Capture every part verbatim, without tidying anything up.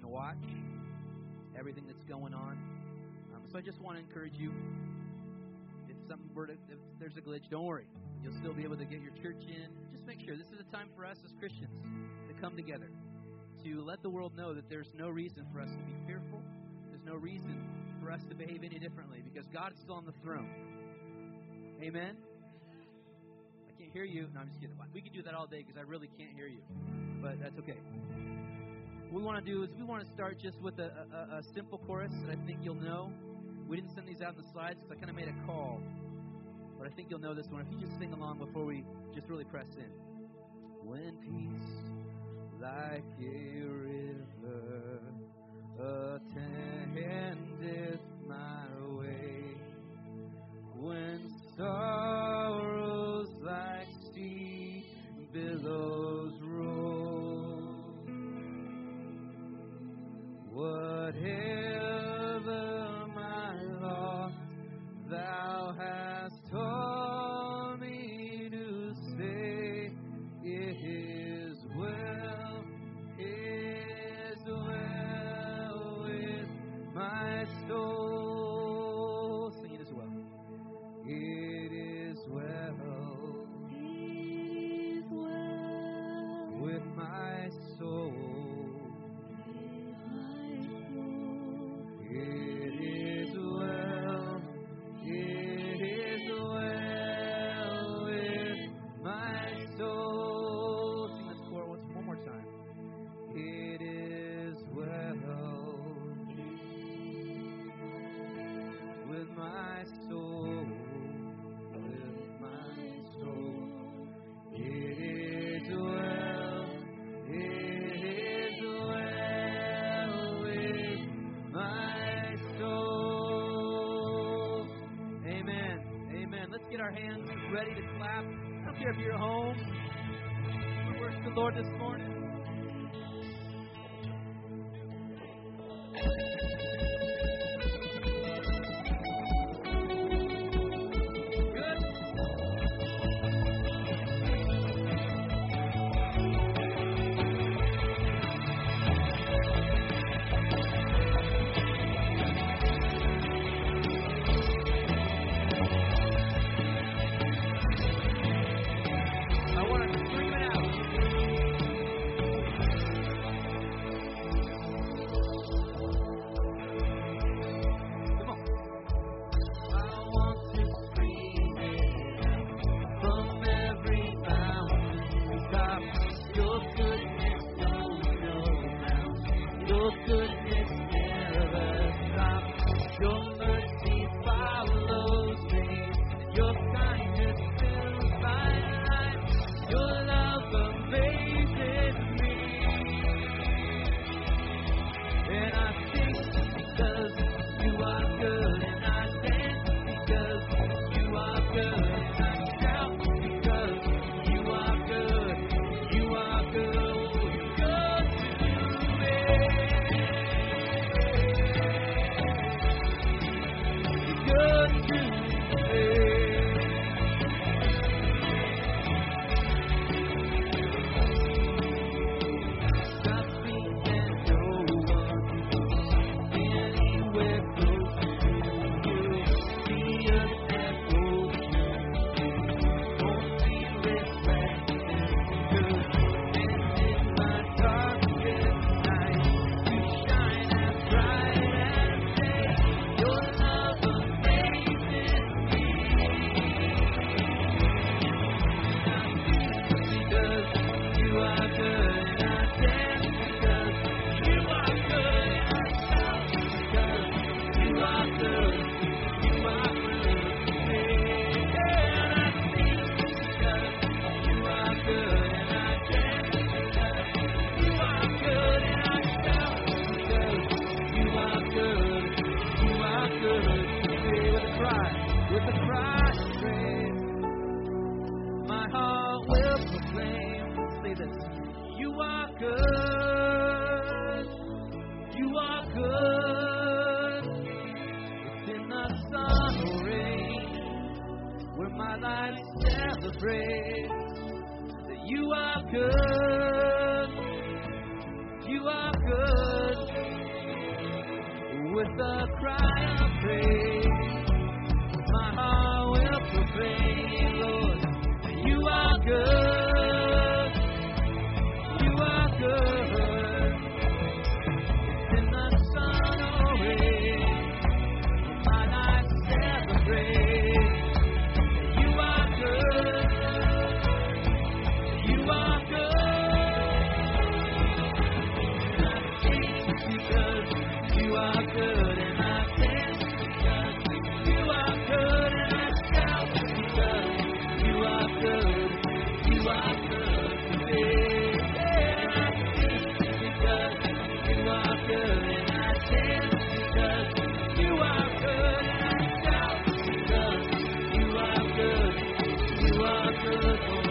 watch everything that's going on. Um, so I just want to encourage you, if something were to, if there's a glitch, don't worry. You'll still be able to get your church in. Just make sure this is a time for us as Christians to come together, to let the world know that there's no reason for us to be fearful. There's no reason for us to behave any differently because God's still on the throne. Amen? I can't hear you. No, I'm just kidding. We could do that all day because I really can't hear you, but that's okay. What we want to do is we want to start just with a, a, a simple chorus that I think you'll know. We didn't send these out in the slides because I kind of made a call, but I think you'll know this one. If you just sing along before we just really press in. When peace like a river attendeth my way, when sorrows like sea billows roll, whatever my lot thou hast taught me to say, it is well, it is well with my soul. Sing it as well. It is well, it is well with my soul. It is well, it is well with my soul. Sing this chorus once, one more time. It is well with my soul, with my soul. It is well, it is well with my soul. Amen. Amen. Let's get our hands ready to clap. I don't care if you're at home. We worship the Lord this morning. You are good. You are good. with a cry of praise. My heart will proclaim, Lord, that you are good. You are good. In the sun or rain, my life celebrates. You are good. You are good. And I taste because you are good, and I dance because you are good, and I shout because you are good. You are good to me. And I taste because you are good, and I dance because you are good, and I shout because you are good. You are good, Lord.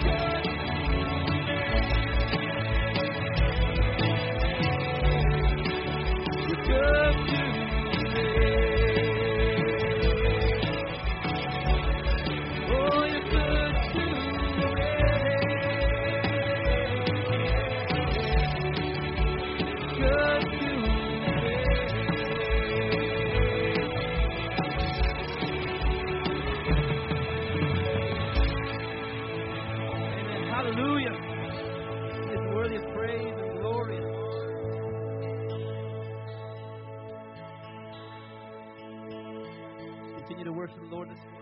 You're good to me. Oh, you're good to me. Good to me. Amen. Hallelujah. He is worthy of praise and glory and honor. Continue to worship the Lord this morning.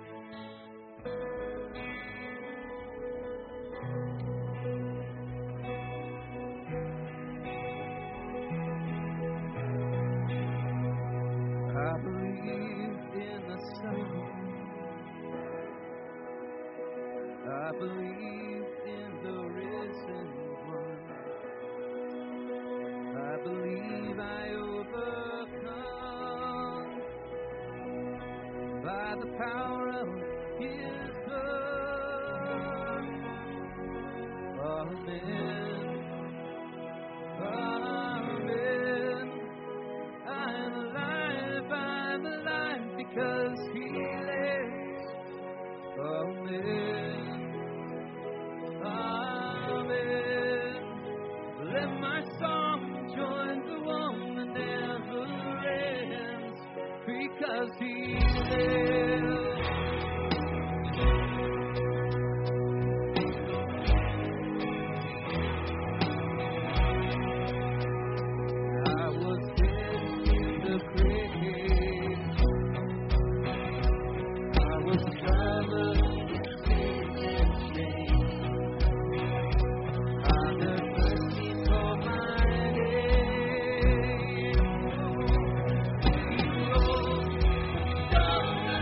I believe in the Son. I believe in the risen one. I believe I overcome by the power of His blood. Amen. Amen. I'm alive, I'm alive because He lives. Amen. Amen. Let my song join the one that never ends because He lives. I was dead in the grave. I was covered in sin and shame. I had mercy for my name. He rose from the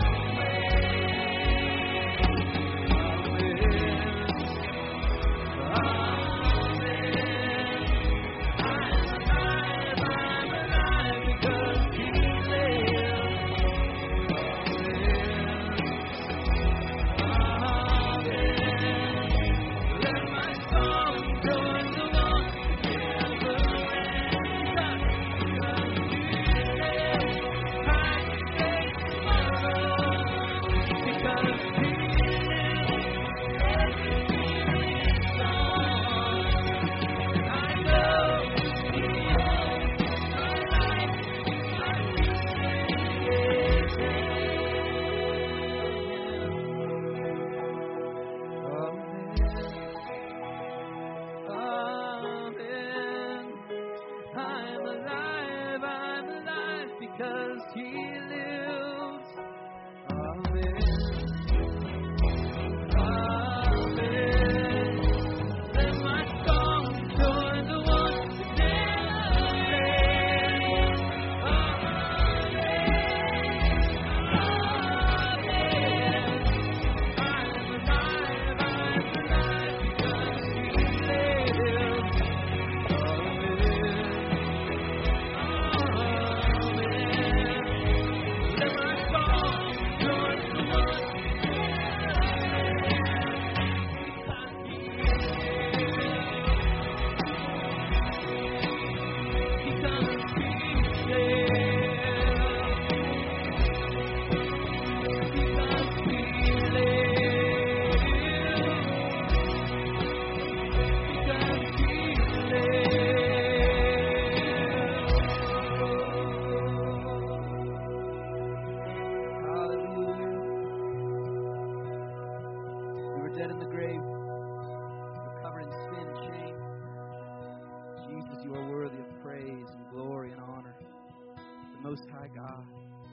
God.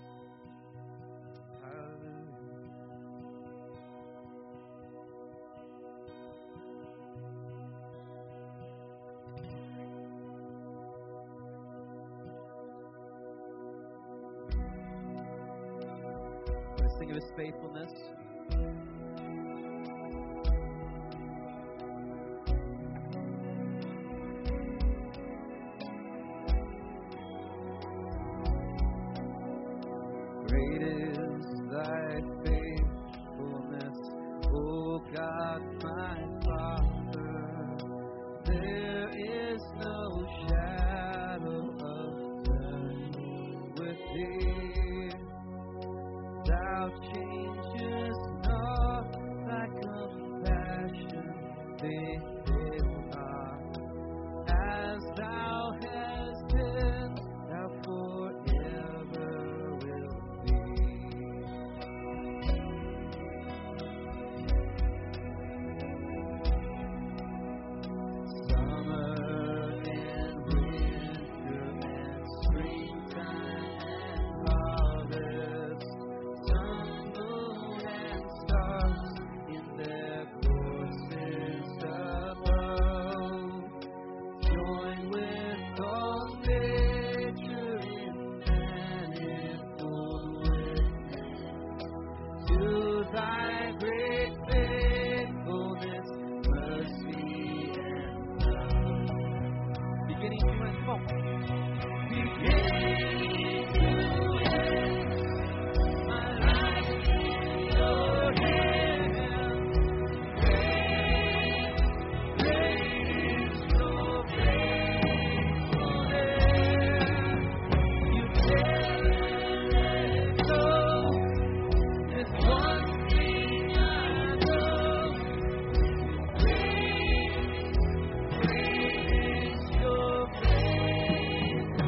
Hallelujah. Let's sing of His faithfulness. Great is thy faithfulness, O God, my Father. There is no shadow of turning with thee. Thou changest not, thy compassion they fail not. As thou hast been, thou forever wilt be. Summer and winter and springtime and harvest, sun, moon, and stars in their courses above, join with all nature in manifold witness to thy great faithfulness, mercy, and love. Beginning to end, come on. Beginning to end, my life in your hands. Great, great is your faithfulness. You never let go. There's one thing I know. Great, great is your faithfulness.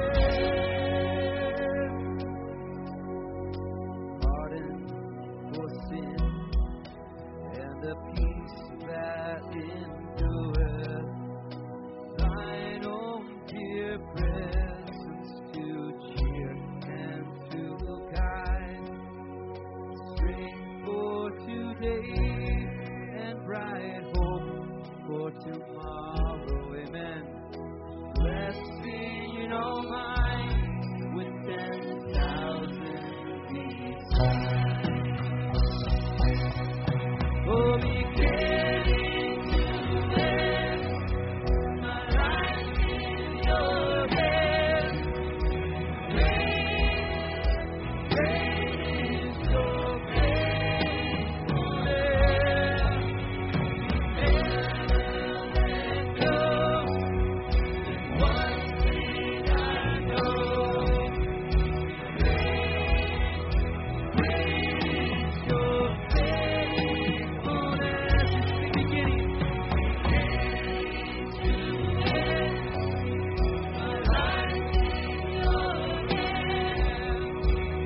Pardon for sin and the peace that endureth, thine own dear presence to cheer and to guide, strength for today and bright hope for tomorrow. Amen. Blessing all mine with ten thousand beside. Oh, beginning to end, my life in your hands. Great, great is your faithfulness. Never let go. One thing I know. Great, great is your faithfulness. It's the beginning. Beginning to end, my life in your hands.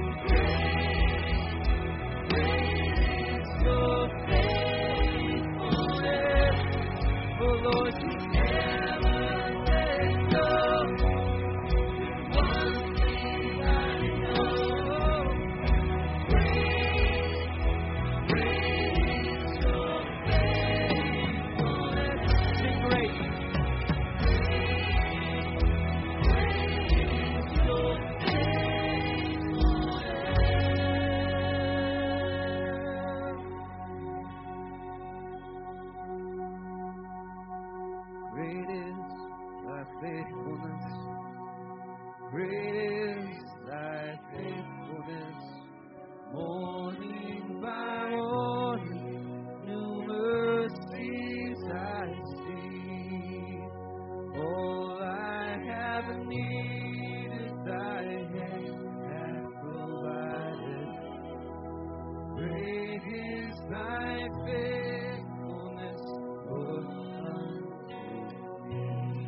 Great, great is your faithfulness. Oh Lord, you never let go. One thing I know. Great, great is your faithfulness. Sing great. Great is your faithfulness. Great is thy faithfulness. Great is thy faithfulness. Morning by morning, new mercies I see. All I have needed, thy hand hath provided. Great is thy faithfulness, Lord, unto me.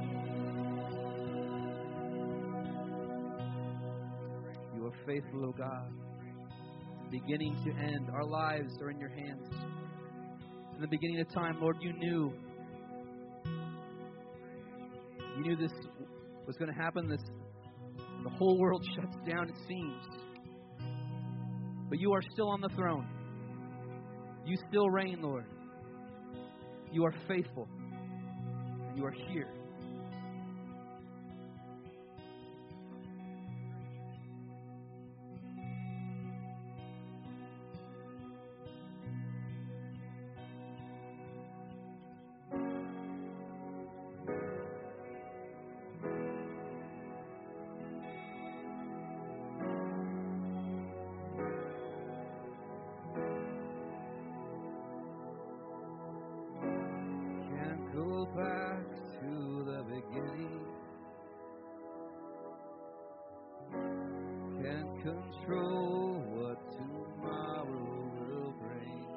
You are faithful, O God. Beginning to end, our lives are in your hands. From the beginning of time, Lord, you knew. You knew this was going to happen. This, the whole world shuts down, it seems. But you are still on the throne. You still reign, Lord. You are faithful. And you are here. Control what tomorrow will bring,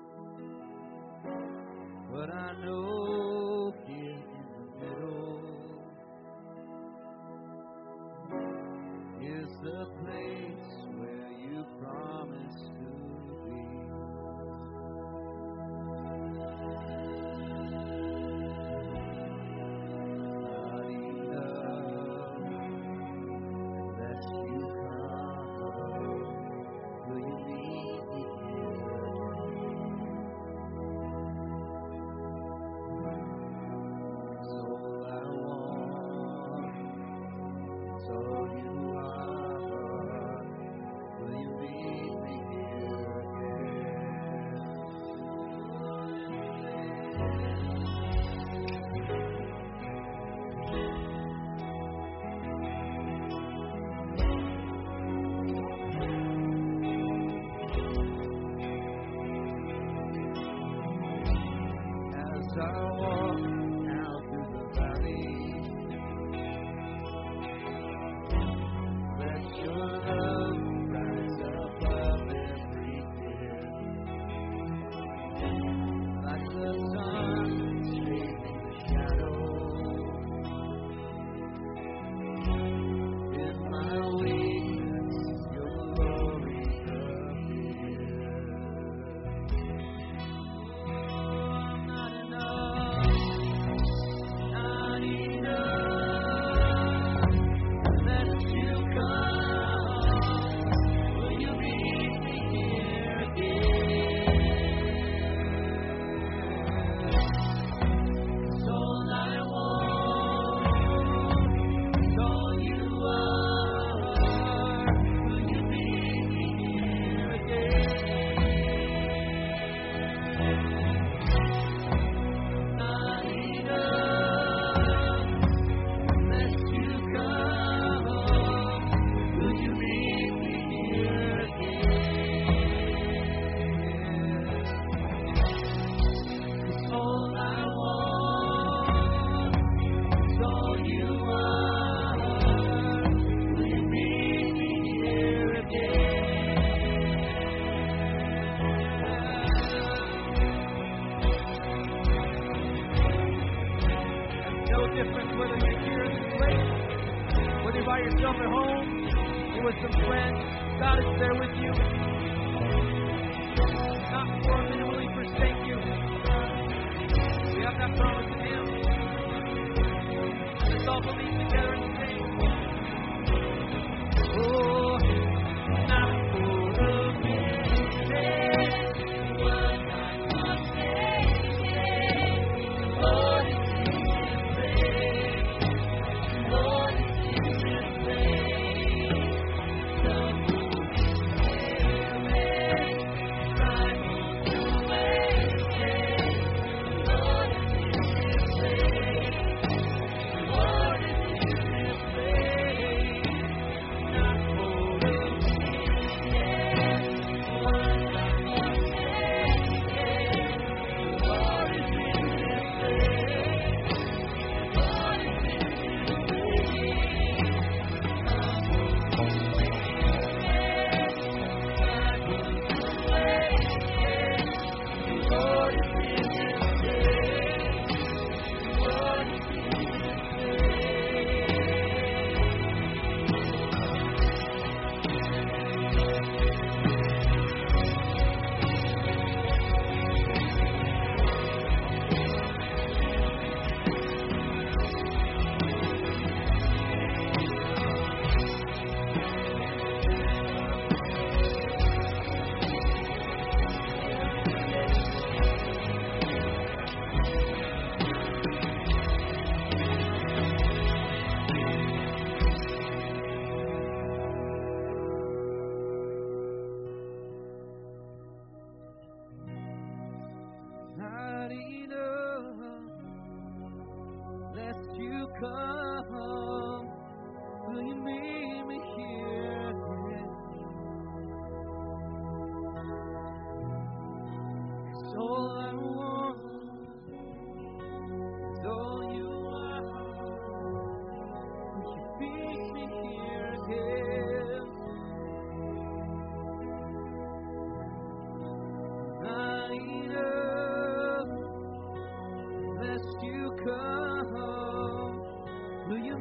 but I know here in the middle is the place where you promised to be. Not enough that you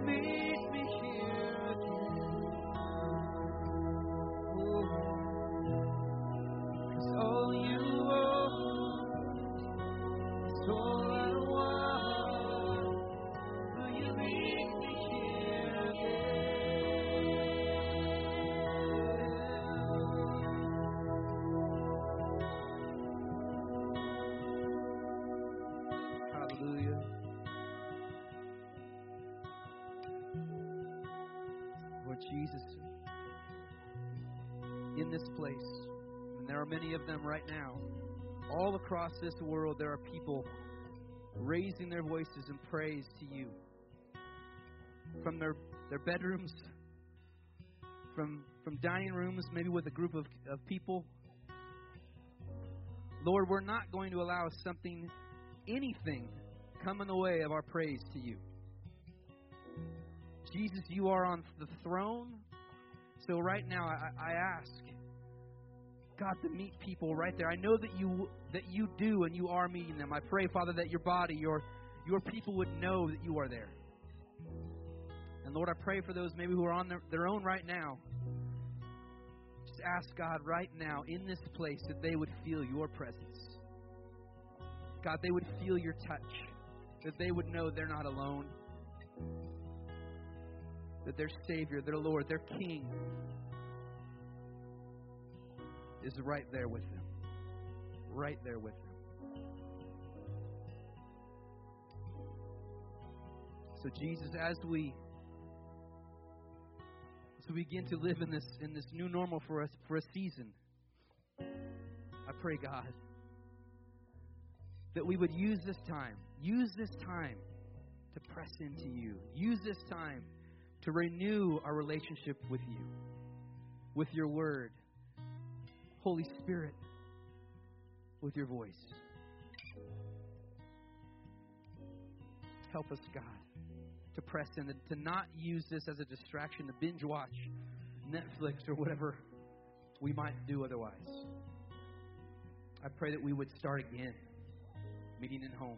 meet me here again. Oh, 'cause all you want is all I want. Will you meet me here Hallelujah. Lord Jesus, in this place, and there are many of them right now, all across this world, there are people raising their voices in praise to you. From their, their bedrooms, from, from dining rooms, maybe with a group of, of people. Lord, we're not going to allow something, anything, come in the way of our praise to you. Jesus, you are on the throne. So right now, I, I ask God to meet people right there. I know that you that you do, and you are meeting them. I pray, Father, that your body, your your people would know that you are there. And Lord, I pray for those maybe who are on their, their own right now. Just ask God right now in this place that they would feel your presence. God, they would feel your touch. That they would know they're not alone. That their Savior, their Lord, their King is right there with them. Right there with them. So Jesus, as we as we begin to live in this in this new normal for us for a season, I pray, God, that we would use this time, use this time to press into you. Use this time to renew our relationship with you, with your word, Holy Spirit, with your voice. Help us, God, to press in, to not use this as a distraction, to binge watch Netflix or whatever we might do otherwise. I pray that we would start again, meeting in homes,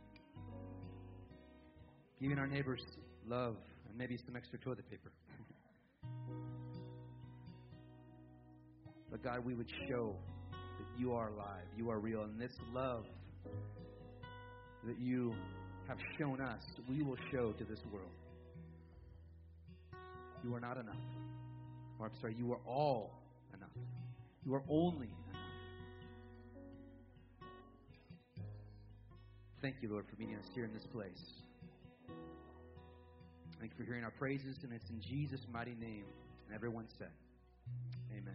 giving our neighbors love and maybe some extra toilet paper. But God, we would show that you are alive, you are real, and this love that you have shown us, we will show to this world. You are not enough. Or I'm sorry, you are all enough. You are only enough. Thank you, Lord, for meeting us here in this place. Thank you for hearing our praises, and it's in Jesus' mighty name. And everyone said, amen.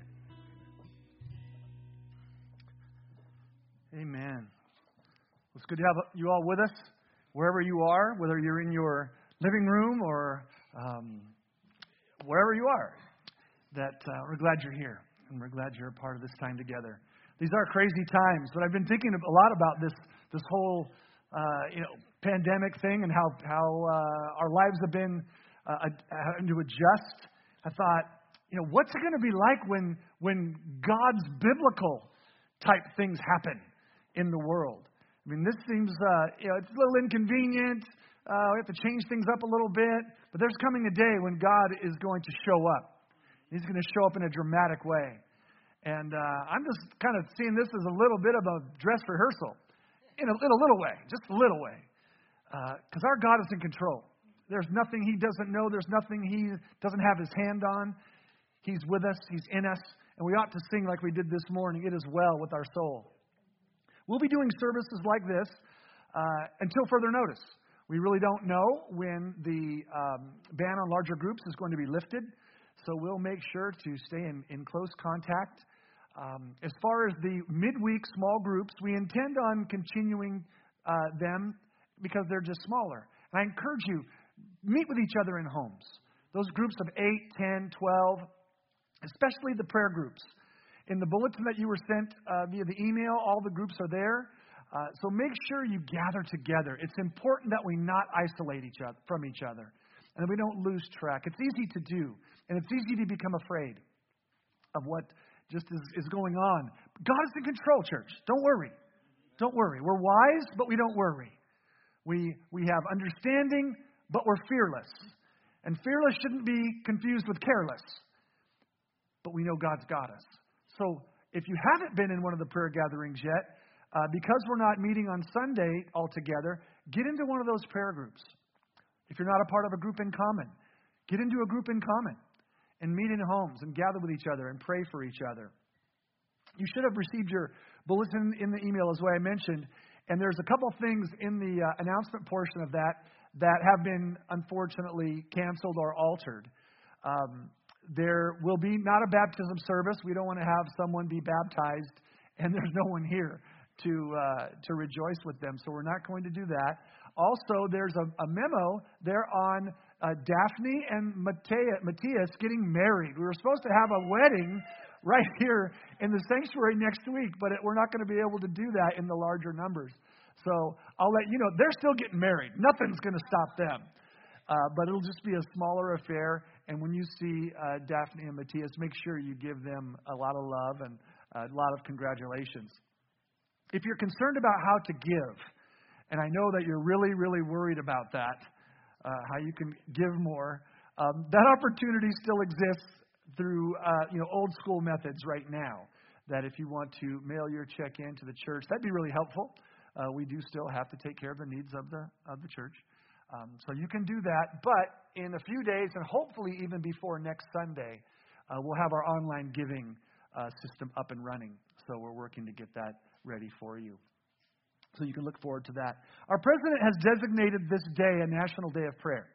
Amen. It's good to have you all with us, wherever you are, whether you're in your living room or um, wherever you are. That uh, we're glad you're here, and we're glad you're a part of this time together. These are crazy times, but I've been thinking a lot about this this whole uh, you know pandemic thing and how how uh, our lives have been uh, having to adjust. I thought, you know, what's it going to be like when when God's biblical type things happen in the world? I mean, this seems, uh, you know, it's a little inconvenient. Uh, we have to change things up a little bit. But there's coming a day when God is going to show up. He's going to show up in a dramatic way. And uh, I'm just kind of seeing this as a little bit of a dress rehearsal. In a, in a little way, just a little way. Because uh, our God is in control. There's nothing He doesn't know. There's nothing He doesn't have His hand on. He's with us. He's in us. And we ought to sing like we did this morning, "It is well with our soul." We'll be doing services like this uh, until further notice. We really don't know when the um, ban on larger groups is going to be lifted, so we'll make sure to stay in, in close contact. Um, as far as the midweek small groups, we intend on continuing uh, them because they're just smaller. And I encourage you, meet with each other in homes. Those groups of eight, ten, twelve, especially the prayer groups. In the bulletin that you were sent uh, via the email, all the groups are there. Uh, so make sure you gather together. It's important that we not isolate each other from each other and that we don't lose track. It's easy to do, and it's easy to become afraid of what just is, is going on. God is in control, church. Don't worry. Don't worry. We're wise, but we don't worry. We, we have understanding, but we're fearless. And fearless shouldn't be confused with careless. But we know God's got us. So if you haven't been in one of the prayer gatherings yet, uh, because we're not meeting on Sunday altogether, get into one of those prayer groups. If you're not a part of a group in common, get into a group in common and meet in homes and gather with each other and pray for each other. You should have received your bulletin in the email, as I mentioned, and there's a couple things in the uh, announcement portion of that that have been unfortunately canceled or altered. Um, there will be not a baptism service. We don't want to have someone be baptized and there's no one here to uh, to rejoice with them, so we're not going to do that. Also, there's a, a memo there on uh, Daphne and Matthias, Matthias getting married. We were supposed to have a wedding right here in the sanctuary next week, but it, we're not going to be able to do that in the larger numbers. So I'll let you know, they're still getting married. Nothing's going to stop them. Uh, but it'll just be a smaller affair. And when you see uh, Daphne and Matthias, make sure you give them a lot of love and a lot of congratulations. If you're concerned about how to give, and I know that you're really, really worried about that, uh, how you can give more, um, that opportunity still exists through uh, you know old school methods right now. That if you want to mail your check in to the church, that'd be really helpful. Uh, we do still have to take care of the needs of the of the church. Um, so you can do that. But in a few days, and hopefully even before next Sunday, uh, we'll have our online giving uh, system up and running. So we're working to get that ready for you. So you can look forward to that. Our president has designated this day a National Day of Prayer.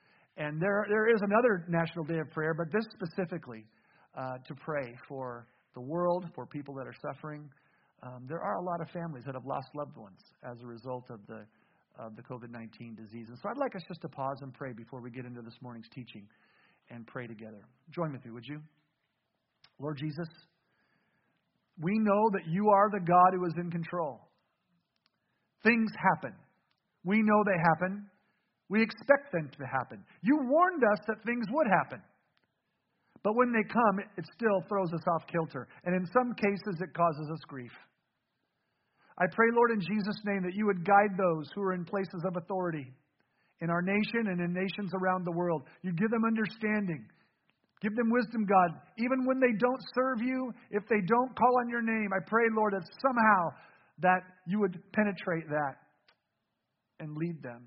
And there there is another National Day of Prayer, but this specifically uh, to pray for the world, for people that are suffering. Um, there are a lot of families that have lost loved ones as a result of the of the covid nineteen disease. And so I'd like us just to pause and pray before we get into this morning's teaching and pray together. Join with me, would you? Lord Jesus, we know that you are the God who is in control. Things happen. We know they happen. We expect them to happen. You warned us that things would happen. But when they come, it still throws us off kilter. And in some cases, it causes us grief. I pray, Lord, in Jesus' name, that you would guide those who are in places of authority in our nation and in nations around the world. You give them understanding. Give them wisdom, God. Even when they don't serve you, if they don't call on your name, I pray, Lord, that somehow that you would penetrate that and lead them.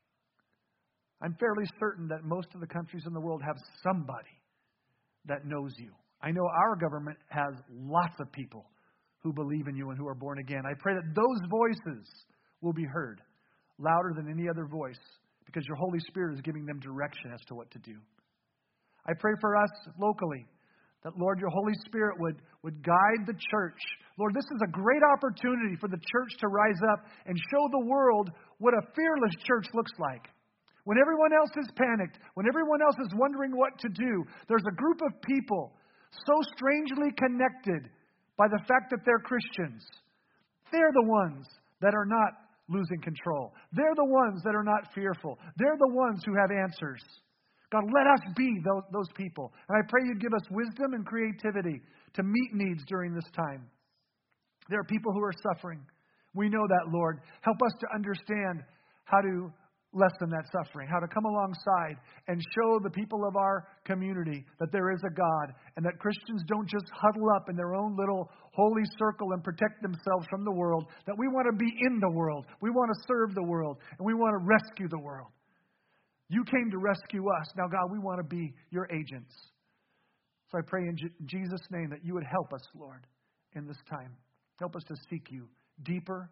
I'm fairly certain that most of the countries in the world have somebody that knows you. I know our government has lots of people who believe in you and who are born again. I pray that those voices will be heard louder than any other voice because your Holy Spirit is giving them direction as to what to do. I pray for us locally that, Lord, your Holy Spirit would, would guide the church. Lord, this is a great opportunity for the church to rise up and show the world what a fearless church looks like. When everyone else is panicked, when everyone else is wondering what to do, there's a group of people so strangely connected by the fact that they're Christians. They're the ones that are not losing control. They're the ones that are not fearful. They're the ones who have answers. God, let us be those, those people. And I pray you'd give us wisdom and creativity to meet needs during this time. There are people who are suffering. We know that, Lord. Help us to understand how to lessen that suffering, how to come alongside and show the people of our community that there is a God and that Christians don't just huddle up in their own little holy circle and protect themselves from the world, that we want to be in the world, we want to serve the world, and we want to rescue the world. You came to rescue us. Now, God, we want to be your agents. So I pray in J- Jesus' name that you would help us, Lord, in this time. Help us to seek you deeper,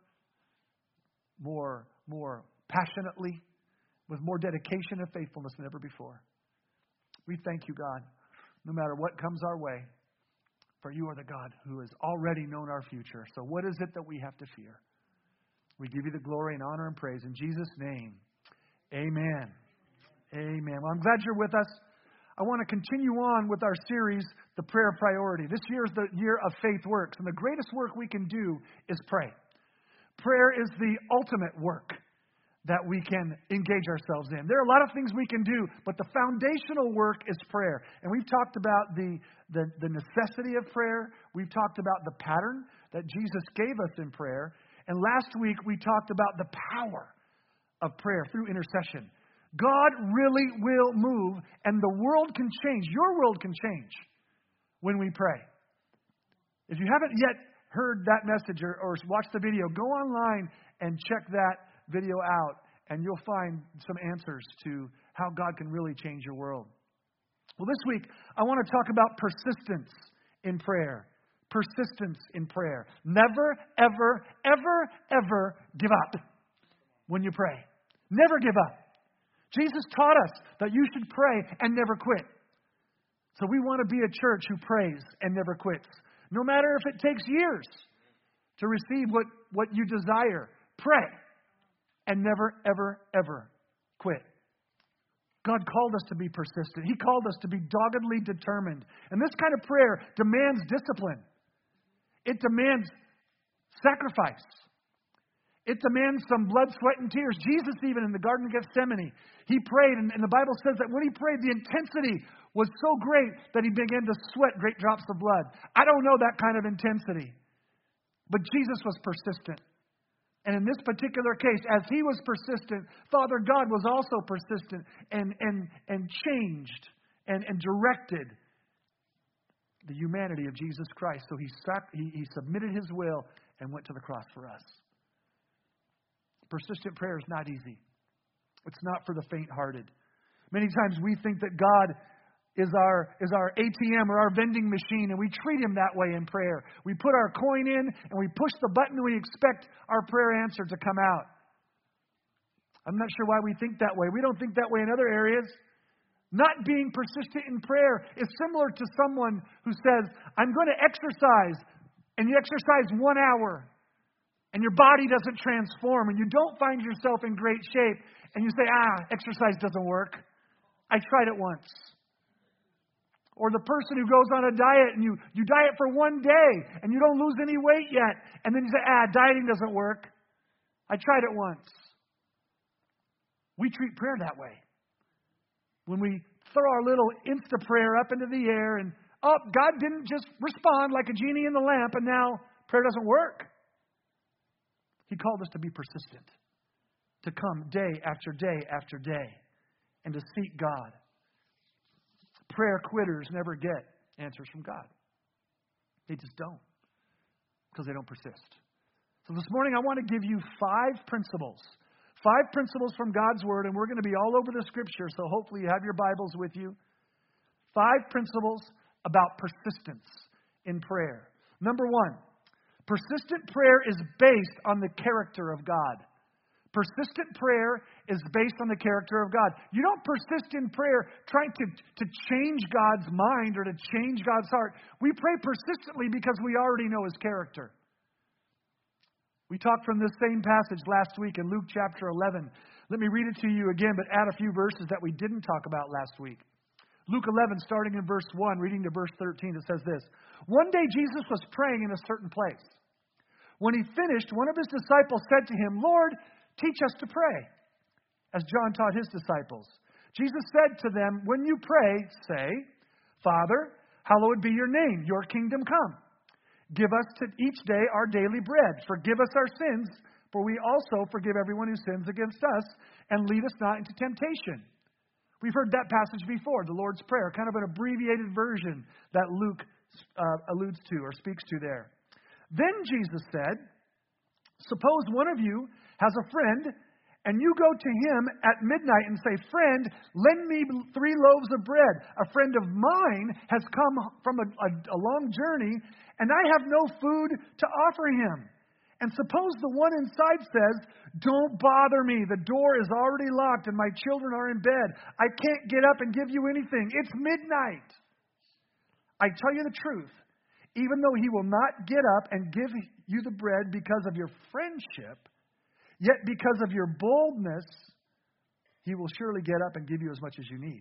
more, more passionately, with more dedication and faithfulness than ever before. We thank you, God, no matter what comes our way, for you are the God who has already known our future. So what is it that we have to fear? We give you the glory and honor and praise in Jesus' name. Amen. Amen. Well, I'm glad you're with us. I want to continue on with our series, The Prayer Priority. This year is the year of faith works, and the greatest work we can do is pray. Prayer is the ultimate work that we can engage ourselves in. There are a lot of things we can do, but the foundational work is prayer. And we've talked about the, the, the necessity of prayer. We've talked about the pattern that Jesus gave us in prayer. And last week we talked about the power of prayer through intercession. God really will move, and the world can change. Your world can change when we pray. If you haven't yet heard that message or, or watched the video, go online and check that video out, and you'll find some answers to how God can really change your world. Well, this week, I want to talk about persistence in prayer. Persistence in prayer. Never, ever, ever, ever give up when you pray. Never give up. Jesus taught us that you should pray and never quit. So we want to be a church who prays and never quits. No matter if it takes years to receive what, what you desire, pray and never, ever, ever quit. God called us to be persistent. He called us to be doggedly determined. And this kind of prayer demands discipline. It demands sacrifice. It demands some blood, sweat, and tears. Jesus, even in the Garden of Gethsemane, he prayed, and, and the Bible says that when he prayed, the intensity was so great that he began to sweat great drops of blood. I don't know that kind of intensity. But Jesus was persistent. And in this particular case, as he was persistent, Father God was also persistent and, and, and changed and, and directed the humanity of Jesus Christ. So he, he, he submitted his will and went to the cross for us. Persistent prayer is not easy. It's not for the faint-hearted. Many times we think that God is our is our A T M or our vending machine, and we treat him that way in prayer. We put our coin in, and we push the button, and we expect our prayer answer to come out. I'm not sure why we think that way. We don't think that way in other areas. Not being persistent in prayer is similar to someone who says, I'm going to exercise, and you exercise one hour. And your body doesn't transform, and you don't find yourself in great shape, and you say, ah, exercise doesn't work. I tried it once. Or the person who goes on a diet, and you, you diet for one day, and you don't lose any weight yet, and then you say, ah, dieting doesn't work. I tried it once. We treat prayer that way. When we throw our little Insta prayer up into the air, and, oh, God didn't just respond like a genie in the lamp, and now prayer doesn't work. He called us to be persistent, to come day after day after day, and to seek God. Prayer quitters never get answers from God. They just don't, because they don't persist. So this morning I want to give you five principles, five principles from God's Word, and we're going to be all over the Scripture, so hopefully you have your Bibles with you. Five principles about persistence in prayer. Number one, persistent prayer is based on the character of God. Persistent prayer is based on the character of God. You don't persist in prayer trying to, to change God's mind or to change God's heart. We pray persistently because we already know his character. We talked from this same passage last week in Luke chapter eleven. Let me read it to you again, but add a few verses that we didn't talk about last week. Luke eleven, starting in verse one, reading to verse thirteen, it says this. One day Jesus was praying in a certain place. When he finished, one of his disciples said to him, Lord, teach us to pray, as John taught his disciples. Jesus said to them, when you pray, say, Father, hallowed be your name, your kingdom come. Give us to each day our daily bread. Forgive us our sins, for we also forgive everyone who sins against us, and lead us not into temptation. We've heard that passage before, the Lord's Prayer, kind of an abbreviated version that Luke uh, alludes to or speaks to there. Then Jesus said, suppose one of you has a friend, and you go to him at midnight and say, friend, lend me three loaves of bread. A friend of mine has come from a, a, a long journey, and I have no food to offer him. And suppose the one inside says, don't bother me. The door is already locked, and my children are in bed. I can't get up and give you anything. It's midnight. I tell you the truth. Even though he will not get up and give you the bread because of your friendship, yet because of your boldness, he will surely get up and give you as much as you need.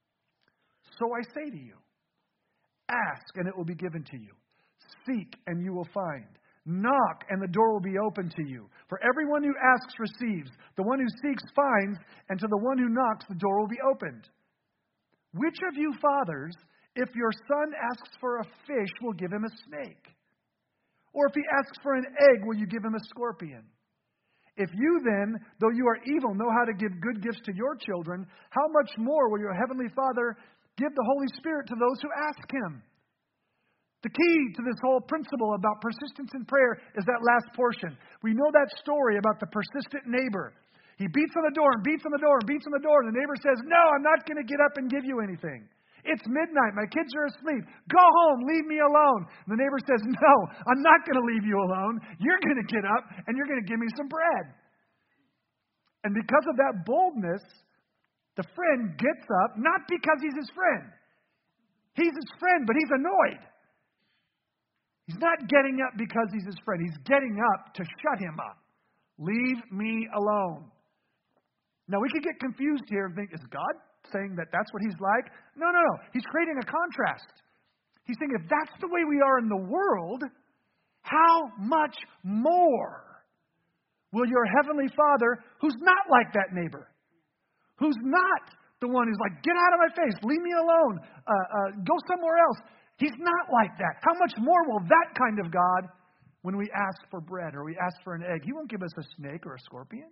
So I say to you, ask and it will be given to you. Seek and you will find. Knock and the door will be open to you. For everyone who asks receives. The one who seeks finds. And to the one who knocks, the door will be opened. Which of you fathers, if your son asks for a fish, will give him a snake? Or if he asks for an egg, will you give him a scorpion? If you then, though you are evil, know how to give good gifts to your children, how much more will your heavenly Father give the Holy Spirit to those who ask Him? The key to this whole principle about persistence in prayer is that last portion. We know that story about the persistent neighbor. He beats on the door and beats on the door and beats on the door, and the neighbor says, "No, I'm not going to get up and give you anything. It's midnight. My kids are asleep. Go home. Leave me alone." And the neighbor says, "No, I'm not going to leave you alone. You're going to get up and you're going to give me some bread." And because of that boldness, the friend gets up, not because he's his friend. He's his friend, but he's annoyed. He's not getting up because he's his friend. He's getting up to shut him up. Leave me alone. Now, we could get confused here and think, is God saying that that's what He's like? No, no, no. He's creating a contrast. He's saying if that's the way we are in the world, how much more will your Heavenly Father, who's not like that neighbor, who's not the one who's like, get out of my face, leave me alone, uh, uh, go somewhere else. He's not like that. How much more will that kind of God, when we ask for bread or we ask for an egg, He won't give us a snake or a scorpion.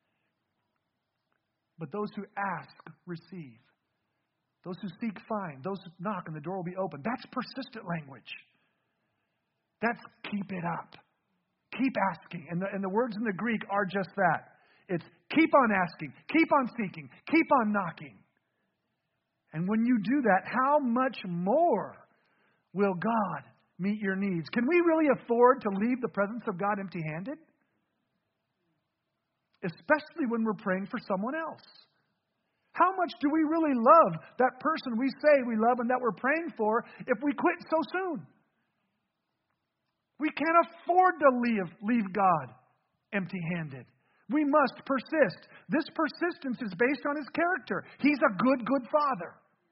But those who ask, receive. Those who seek, find. Those who knock, and the door will be open. That's persistent language. That's keep it up. Keep asking. And the, and the words in the Greek are just that. It's keep on asking, keep on seeking, keep on knocking. And when you do that, how much more will God meet your needs? Can we really afford to leave the presence of God empty-handed? Especially when we're praying for someone else. How much do we really love that person we say we love and that we're praying for if we quit so soon? We can't afford to leave, leave God empty-handed. We must persist. This persistence is based on His character. He's a good, good Father.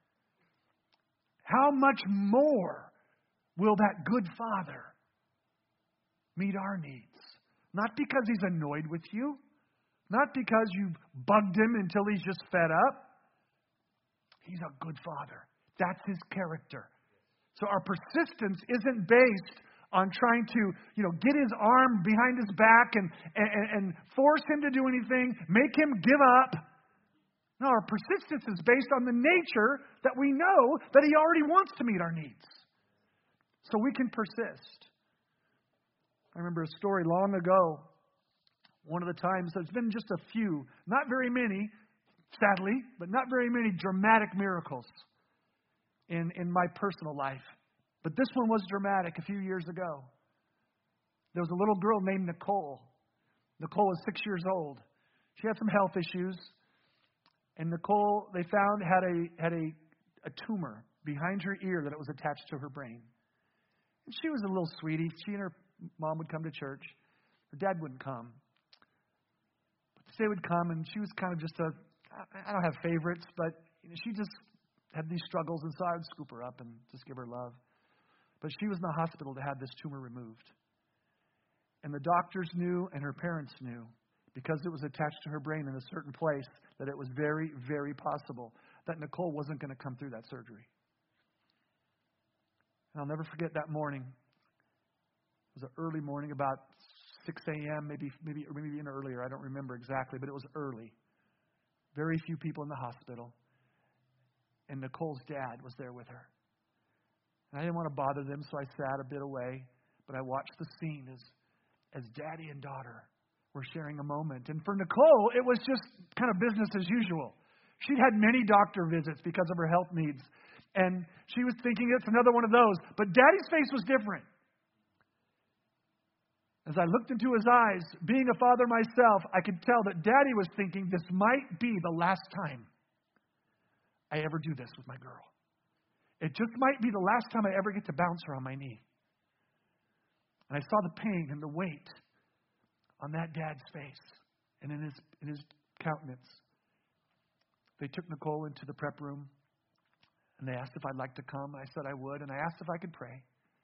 How much more will that good Father meet our needs? Not because He's annoyed with you. Not because you've bugged Him until He's just fed up. He's a good Father. That's His character. So our persistence isn't based on trying to, you know, get His arm behind His back and, and, and force Him to do anything, make Him give up. No, our persistence is based on the nature that we know that He already wants to meet our needs. So we can persist. I remember a story long ago. One of the times, there's been just a few, not very many, sadly, but not very many dramatic miracles in, in my personal life. But this one was dramatic a few years ago. There was a little girl named Nicole. Nicole was six years old. She had some health issues. And Nicole, they found, had a had a, a tumor behind her ear that it was attached to her brain. And she was a little sweetie. She and her mom would come to church. Her dad wouldn't come. They would come, and she was kind of just a, I don't have favorites, but you know, she just had these struggles, and so I would scoop her up and just give her love. But she was in the hospital to have this tumor removed. And the doctors knew, and her parents knew, because it was attached to her brain in a certain place, that it was very, very possible that Nicole wasn't going to come through that surgery. And I'll never forget that morning. It was an early morning, about six a.m., maybe, maybe, or maybe even earlier. I don't remember exactly, but it was early. Very few people in the hospital. And Nicole's dad was there with her. And I didn't want to bother them, so I sat a bit away. But I watched the scene as, as daddy and daughter were sharing a moment. And for Nicole, it was just kind of business as usual. She'd had many doctor visits because of her health needs. And she was thinking it's another one of those. But daddy's face was different. As I looked into his eyes, being a father myself, I could tell that Daddy was thinking this might be the last time I ever do this with my girl. It just might be the last time I ever get to bounce her on my knee. And I saw the pain and the weight on that dad's face and in his in his countenance. They took Nicole into the prep room, and they asked if I'd like to come. I said I would, and I asked if I could pray.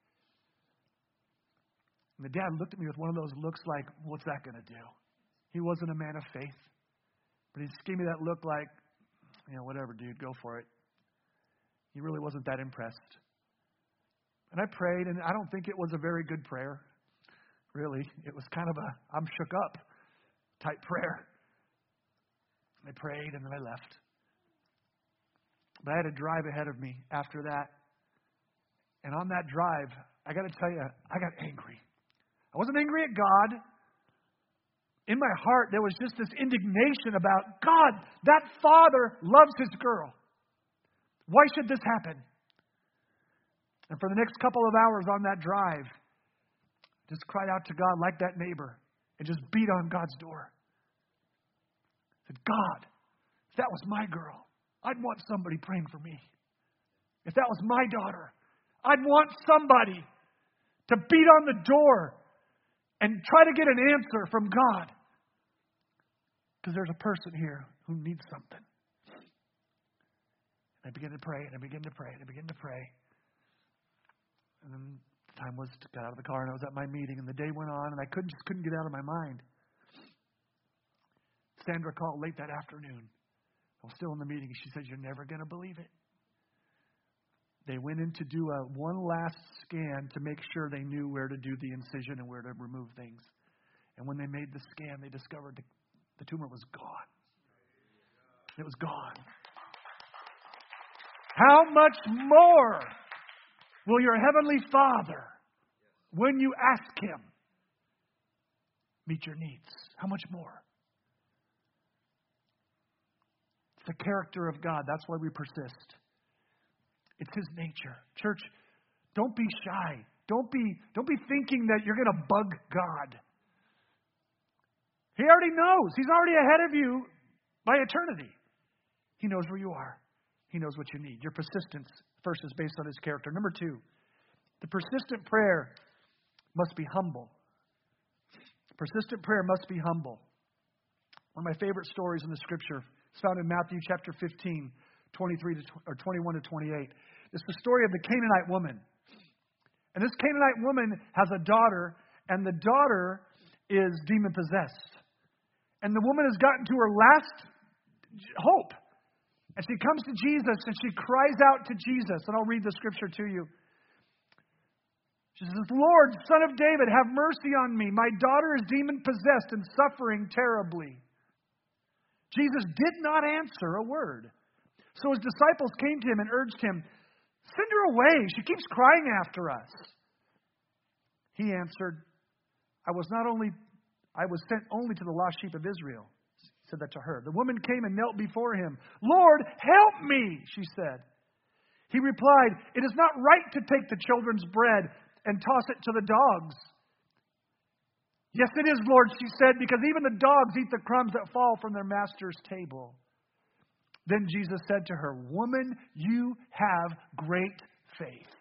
And the dad looked at me with one of those looks like, what's that going to do? He wasn't a man of faith. But he just gave me that look like, you know, whatever, dude, go for it. He really wasn't that impressed. And I prayed, and I don't think it was a very good prayer. Really. It was kind of a, I'm shook up. type prayer. I prayed and then I left. But I had a drive ahead of me after that. And on that drive, I got to tell you, I got angry. I wasn't angry at God. In my heart, there was just this indignation about, God, that father loves his girl. Why should this happen? And for the next couple of hours on that drive, just cried out to God like that neighbor and just beat on God's door. I said, God, if that was my girl, I'd want somebody praying for me. If that was my daughter, I'd want somebody to beat on the door and try to get an answer from God. Because there's a person here who needs something. And I began to pray, and I began to pray, and I began to pray. And then the time was to get out of the car, and I was at my meeting, and the day went on, and I couldn't just couldn't get out of my mind. Sandra called late that afternoon. I was still in the meeting. She said, "You're never going to believe it." They went in to do a one last scan to make sure they knew where to do the incision and where to remove things. And when they made the scan, they discovered the, the tumor was gone. It was gone. How much more will your Heavenly Father, when you ask Him, meet your needs? How much more? It's the character of God. That's why we persist. It's His nature. Church, don't be shy. Don't be, don't be thinking that you're going to bug God. He already knows. He's already ahead of you by eternity. He knows where you are. He knows what you need. Your persistence, first, is based on His character. Number two, the persistent prayer must be humble. Persistent prayer must be humble. One of my favorite stories in the Scripture is found in Matthew chapter fifteen, twenty-three to or twenty-one to twenty-eight. It's the story of the Canaanite woman. And this Canaanite woman has a daughter, and the daughter is demon-possessed. And the woman has gotten to her last hope. And she comes to Jesus, and she cries out to Jesus. And I'll read the Scripture to you. She says, "Lord, Son of David, have mercy on me. My daughter is demon-possessed and suffering terribly." Jesus did not answer a word. So His disciples came to Him and urged Him, "Send her away. She keeps crying after us." He answered, I was not only, I was sent only to the lost sheep of Israel. He said that to her. The woman came and knelt before Him. "Lord, help me," she said. He replied, "It is not right to take the children's bread and toss it to the dogs." "Yes, it is, Lord," she said, "because even the dogs eat the crumbs that fall from their master's table." Then Jesus said to her, "Woman, you have great faith.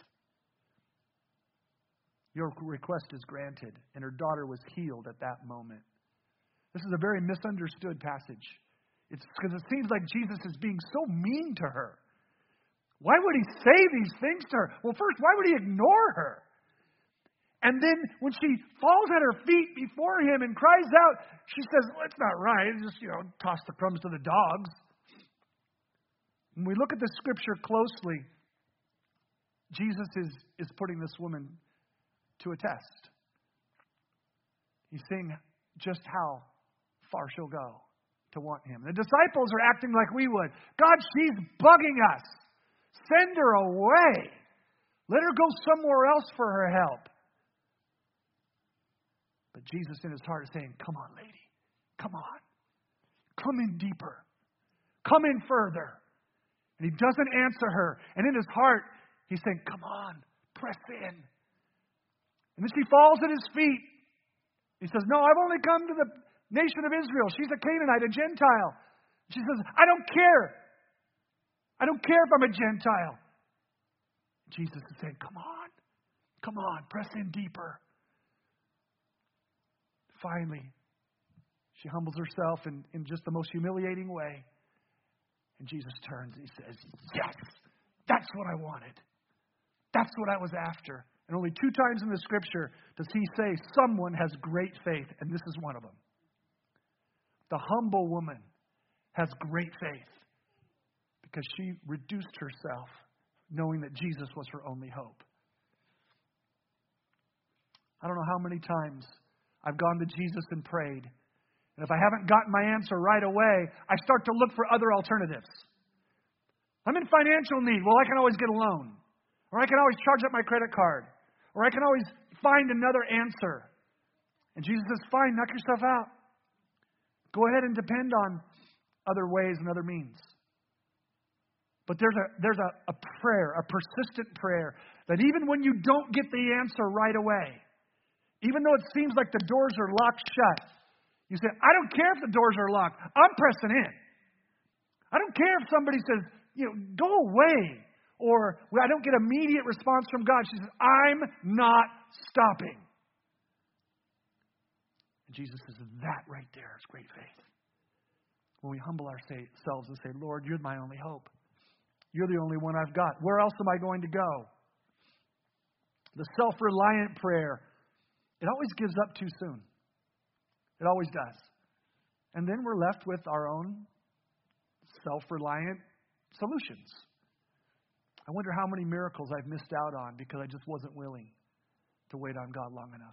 Your request is granted." And her daughter was healed at that moment. This is a very misunderstood passage. It's because it seems like Jesus is being so mean to her. Why would He say these things to her? Well, first, why would He ignore her? And then when she falls at her feet before Him and cries out, she says, "Well, it's not right. Just, you know, toss the crumbs to the dogs." When we look at the Scripture closely, Jesus is, is putting this woman to a test. He's saying just how far she'll go to want Him. The disciples are acting like we would. "God, she's bugging us. Send her away. Let her go somewhere else for her help." But Jesus in His heart is saying, "Come on, lady. Come on. Come in deeper. Come in further." And He doesn't answer her. And in His heart, He's saying, "Come on. Press in." And then she falls at His feet. He says, "No, I've only come to the nation of Israel. She's a Canaanite, a Gentile." She says, "I don't care. I don't care if I'm a Gentile." Jesus is saying, "Come on. Come on. Press in deeper." Finally, she humbles herself in, in just the most humiliating way. And Jesus turns and He says, "Yes, that's what I wanted. That's what I was after." And only two times in the Scripture does He say someone has great faith, and this is one of them. The humble woman has great faith because she reduced herself, knowing that Jesus was her only hope. I don't know how many times I've gone to Jesus and prayed, And if I haven't gotten my answer right away, I start to look for other alternatives. I'm in financial need. Well, I can always get a loan. Or I can always charge up my credit card. Or I can always find another answer. And Jesus says, fine, knock yourself out. Go ahead and depend on other ways and other means. But there's a there's a, a prayer, a persistent prayer, that even when you don't get the answer right away, even though it seems like the doors are locked shut, you say, I don't care if the doors are locked. I'm pressing in. I don't care if somebody says, you know, go away. Or well, I don't get immediate response from God. She says, I'm not stopping. And Jesus says, that right there is great faith. When we humble ourselves and say, Lord, you're my only hope. You're the only one I've got. Where else am I going to go? The self-reliant prayer, it always gives up too soon. It always does. And then we're left with our own self-reliant solutions. I wonder how many miracles I've missed out on because I just wasn't willing to wait on God long enough.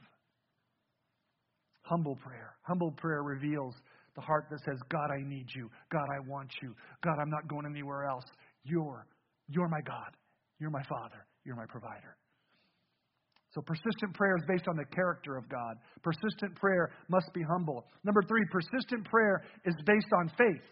Humble prayer. Humble prayer reveals the heart that says, God, I need you. God, I want you. God, I'm not going anywhere else. You're, you're my God. You're my Father. You're my provider. So persistent prayer is based on the character of God. Persistent prayer must be humble. Number three, persistent prayer is based on faith.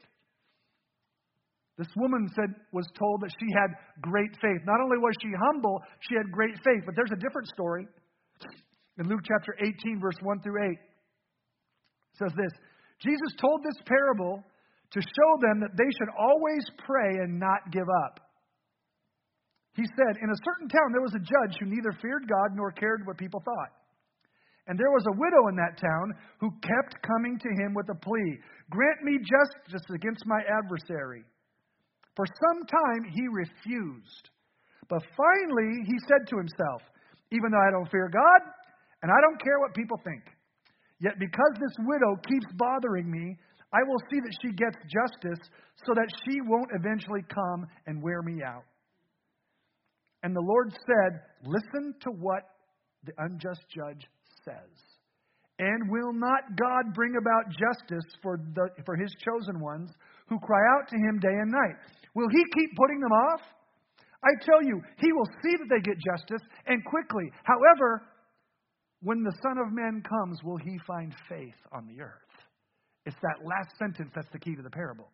This woman said, was told that she had great faith. Not only was she humble, she had great faith. But there's a different story. In Luke chapter eighteen, verse one through eight, it says this, Jesus told this parable to show them that they should always pray and not give up. He said, in a certain town there was a judge who neither feared God nor cared what people thought. And there was a widow in that town who kept coming to him with a plea, grant me justice against my adversary. For some time he refused. But finally he said to himself, even though I don't fear God and I don't care what people think, yet because this widow keeps bothering me, I will see that she gets justice so that she won't eventually come and wear me out. And the Lord said, listen to what the unjust judge says. And will not God bring about justice for the for his chosen ones who cry out to him day and night? Will he keep putting them off? I tell you, he will see that they get justice, and quickly. However, when the Son of Man comes, will he find faith on the earth? It's that last sentence that's the key to the parable.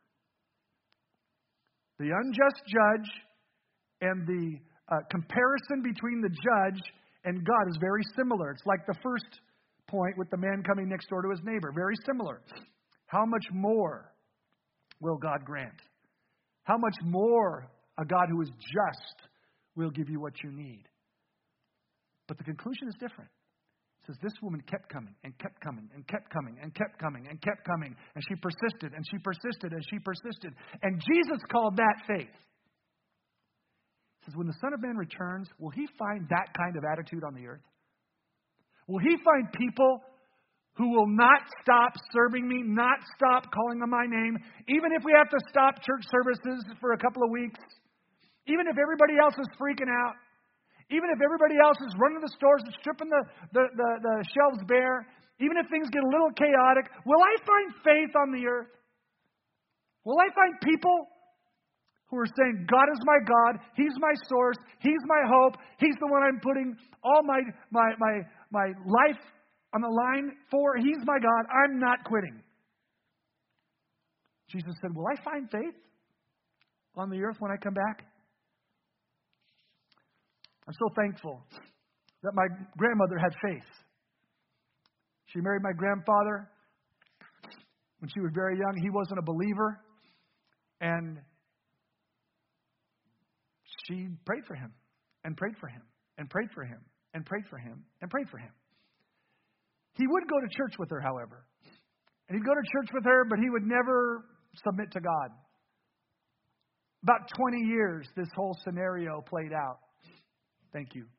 The unjust judge and the uh, comparison between the judge and God is very similar. It's like the first point with the man coming next door to his neighbor. Very similar. How much more will God grant? How much more a God who is just will give you what you need? But the conclusion is different. It says this woman kept coming and kept coming and kept coming and kept coming and kept coming. And she persisted and she persisted and she persisted. And Jesus called that faith. He says, when the Son of Man returns, will he find that kind of attitude on the earth? Will he find people who will not stop serving me, not stop calling on my name, even if we have to stop church services for a couple of weeks, even if everybody else is freaking out, even if everybody else is running the stores and stripping the, the, the, the shelves bare, even if things get a little chaotic, will I find faith on the earth? Will I find people who are saying, God is my God, he's my source, he's my hope, he's the one I'm putting all my my my my life on the line for, he's my God, I'm not quitting. Jesus said, will I find faith on the earth when I come back? I'm so thankful that my grandmother had faith. She married my grandfather when she was very young. He wasn't a believer. And she prayed for him and prayed for him and prayed for him and prayed for him and prayed for him. He would go to church with her, however. And he'd go to church with her, but he would never submit to God. About twenty years, this whole scenario played out. Thank you.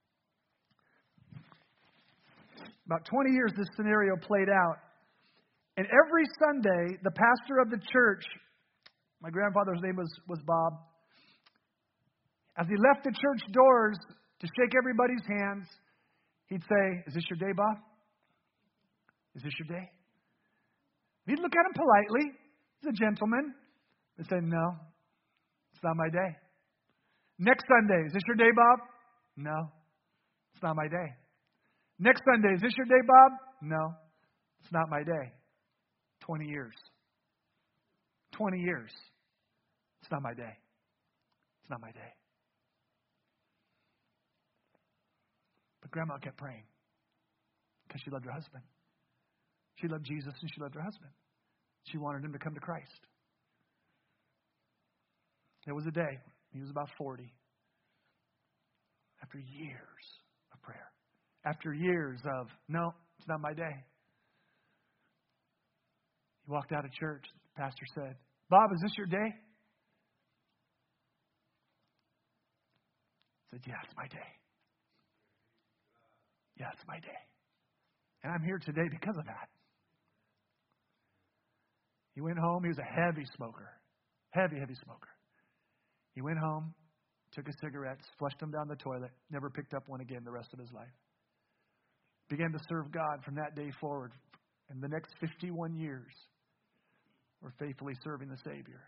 About twenty years, this scenario played out. And every Sunday, the pastor of the church, my grandfather's name was, was Bob, as he left the church doors to shake everybody's hands, he'd say, is this your day, Bob? Is this your day? He'd look at him politely. He's a gentleman. He'd say, no, it's not my day. Next Sunday, is this your day, Bob? No, it's not my day. Next Sunday, is this your day, Bob? No, it's not my day. Twenty years. Twenty years. It's not my day. It's not my day. But Grandma kept praying because she loved her husband. She loved Jesus and she loved her husband. She wanted him to come to Christ. There was a day, he was about forty, after years of prayer, after years of, no, it's not my day. He walked out of church. The pastor said, Bob, is this your day? He said, yeah, it's my day. Yeah, it's my day. And I'm here today because of that. He went home. He was a heavy smoker. Heavy, heavy smoker. He went home, took his cigarettes, flushed them down the toilet, never picked up one again the rest of his life. Began to serve God from that day forward. And the next fifty-one years were faithfully serving the Savior.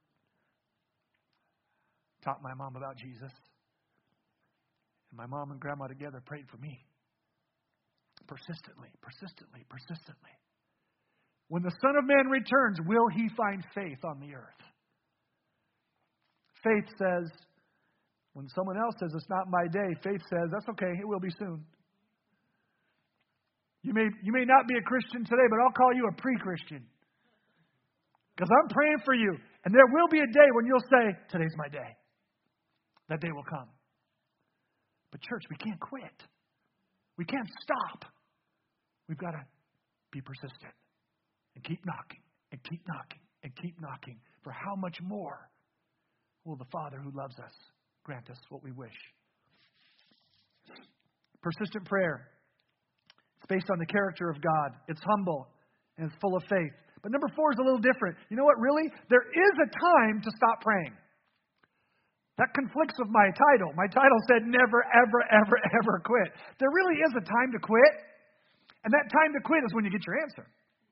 Taught my mom about Jesus. And my mom and grandma together prayed for me. Persistently, persistently, persistently. When the Son of Man returns, will he find faith on the earth? Faith says, when someone else says it's not my day, faith says, that's okay, it will be soon. You may, you may not be a Christian today, but I'll call you a pre-Christian. Because I'm praying for you. And there will be a day when you'll say, today's my day. That day will come. But church, we can't quit. We can't stop. We've got to be persistent and keep knocking and keep knocking and keep knocking. For how much more will the Father who loves us grant us what we wish? Persistent prayer. It's based on the character of God. It's humble and it's full of faith. But number four is a little different. You know what, really? There is a time to stop praying. That conflicts with my title. My title said never, ever, ever, ever quit. There really is a time to quit. And that time to quit is when you get your answer.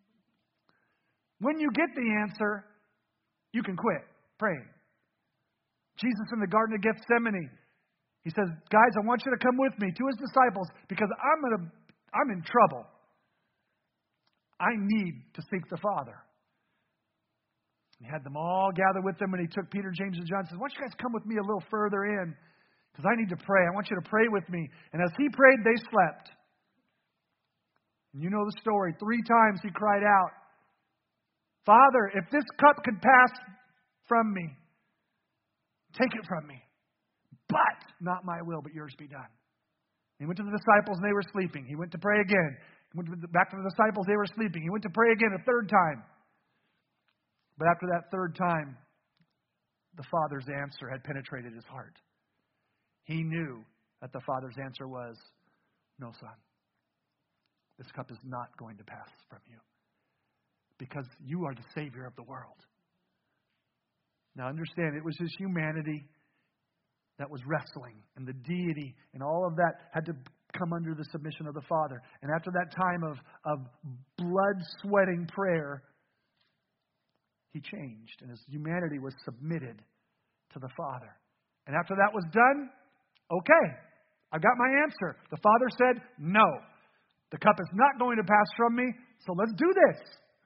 When you get the answer, you can quit praying. Jesus in the Garden of Gethsemane, he says, guys, I want you to come with me to his disciples because I'm gonna, I'm in trouble. I need to seek the Father. He had them all gather with him, and he took Peter, James, and John and says, why don't you guys come with me a little further in? Because I need to pray. I want you to pray with me. And as he prayed, they slept. And you know the story. Three times he cried out, Father, if this cup could pass from me, take it from me. But not my will, but yours be done. He went to the disciples, and they were sleeping. He went to pray again. He went back to the disciples, they were sleeping. He went to pray again a third time. But after that third time, the Father's answer had penetrated his heart. He knew that the Father's answer was, no, son. This cup is not going to pass from you. Because you are the Savior of the world. Now understand, it was his humanity that was wrestling. And the deity and all of that had to come under the submission of the Father. And after that time of, of blood-sweating prayer, he changed, and his humanity was submitted to the Father. And after that was done, okay, I've got my answer. The Father said, no, the cup is not going to pass from me, so let's do this.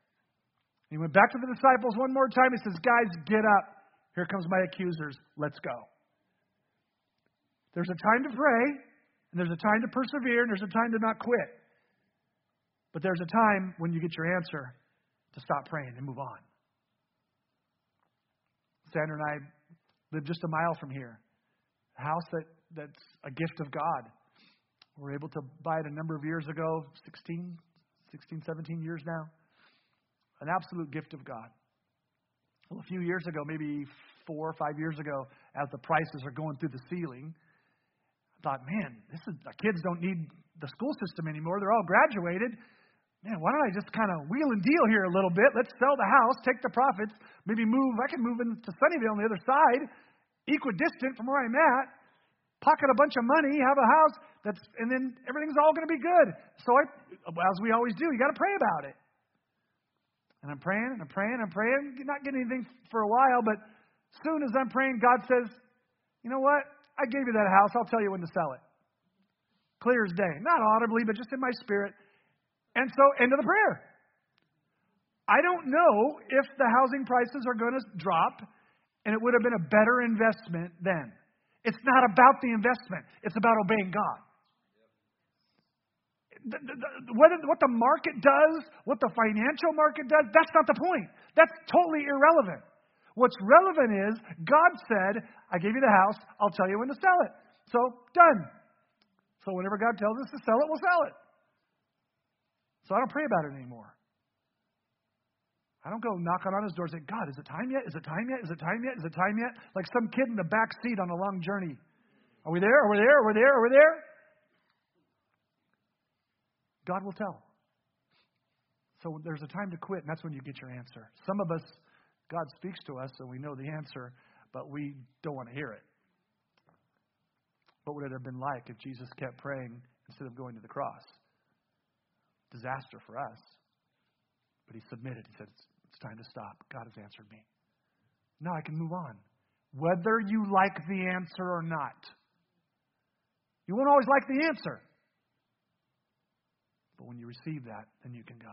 He went back to the disciples one more time. He says, guys, get up. Here comes my accusers. Let's go. There's a time to pray, and there's a time to persevere, and there's a time to not quit. But there's a time when you get your answer to stop praying and move on. Sandra and I live just a mile from here. A house that, that's a gift of God. We were able to buy it a number of years ago, sixteen, sixteen, seventeen years now. An absolute gift of God. Well, a few years ago, maybe four or five years ago, as the prices are going through the ceiling, I thought, man, this is, the kids don't need the school system anymore. They're all graduated. Man, why don't I just kind of wheel and deal here a little bit? Let's sell the house, take the profits, maybe move. I can move into Sunnyvale on the other side, equidistant from where I'm at, pocket a bunch of money, have a house, that's, and then everything's all going to be good. So I, as we always do, you got to pray about it. And I'm praying, and I'm praying, I'm praying. You're not getting anything for a while, but soon as I'm praying, God says, you know what? I gave you that house. I'll tell you when to sell it. Clear as day. Not audibly, but just in my spirit. And so, end of the prayer. I don't know if the housing prices are going to drop, and it would have been a better investment then. It's not about the investment. It's about obeying God. The, the, the, whether, what the market does, what the financial market does, that's not the point. That's totally irrelevant. What's relevant is God said, I gave you the house, I'll tell you when to sell it. So, done. So whenever God tells us to sell it, we'll sell it. So I don't pray about it anymore. I don't go knocking on his door and say, God, is it time yet? Is it time yet? Is it time yet? Is it time yet? Like some kid in the back seat on a long journey. Are we there? Are we there? Are we there? Are we there? God will tell. So there's a time to quit, and that's when you get your answer. Some of us, God speaks to us, and we know the answer, but we don't want to hear it. What would it have been like if Jesus kept praying instead of going to the cross? Disaster for us. But he submitted. He said, it's, it's time to stop. God has answered me. Now I can move on. Whether you like the answer or not. You won't always like the answer. But when you receive that, then you can go.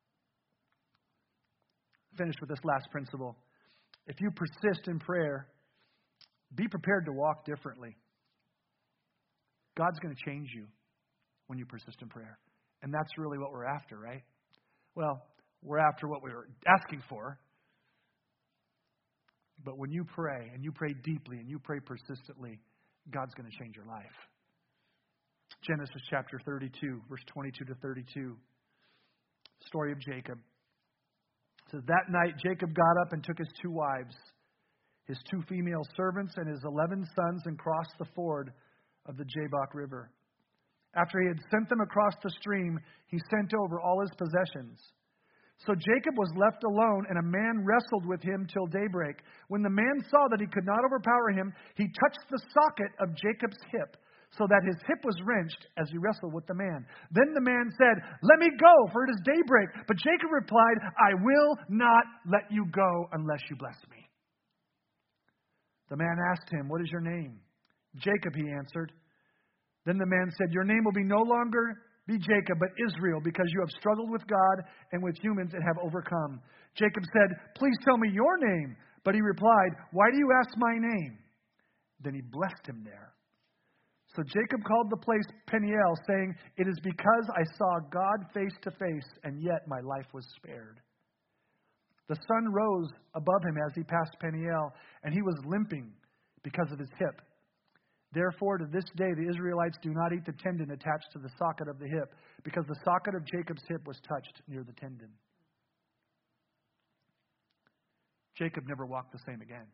Finish with this last principle. If you persist in prayer, be prepared to walk differently. God's going to change you when you persist in prayer. And that's really what we're after, right? Well, we're after what we were asking for. But when you pray, and you pray deeply, and you pray persistently, God's going to change your life. Genesis chapter thirty-two, verse twenty-two to thirty-two. Story of Jacob. It says, that night Jacob got up and took his two wives, his two female servants, and his eleven sons, and crossed the ford of the Jabbok River. After he had sent them across the stream, he sent over all his possessions. So Jacob was left alone, and a man wrestled with him till daybreak. When the man saw that he could not overpower him, he touched the socket of Jacob's hip, so that his hip was wrenched as he wrestled with the man. Then the man said, let me go, for it is daybreak. But Jacob replied, I will not let you go unless you bless me. The man asked him, what is your name? Jacob, he answered. Then the man said, your name will be no longer be Jacob, but Israel, because you have struggled with God and with humans and have overcome. Jacob said, please tell me your name. But he replied, why do you ask my name? Then he blessed him there. So Jacob called the place Peniel, saying, it is because I saw God face to face, and yet my life was spared. The sun rose above him as he passed Peniel, and he was limping because of his hip. Therefore, to this day, the Israelites do not eat the tendon attached to the socket of the hip, because the socket of Jacob's hip was touched near the tendon. Jacob never walked the same again.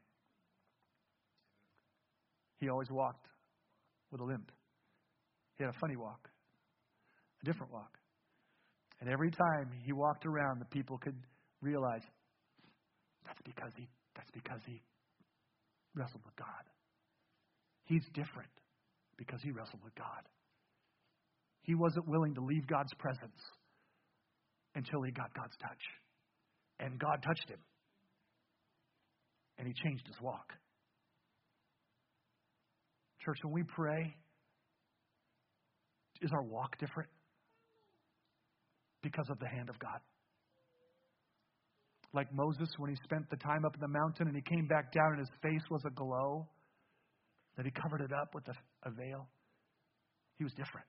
He always walked with a limp. He had a funny walk, a different walk. And every time he walked around, the people could realize that's because he that's because he wrestled with God. He's different because he wrestled with God. He wasn't willing to leave God's presence until he got God's touch. And God touched him. And he changed his walk. Church, when we pray, is our walk different? Because of the hand of God. Like Moses, when he spent the time up in the mountain and he came back down and his face was aglow, that he covered it up with a, a veil. He was different.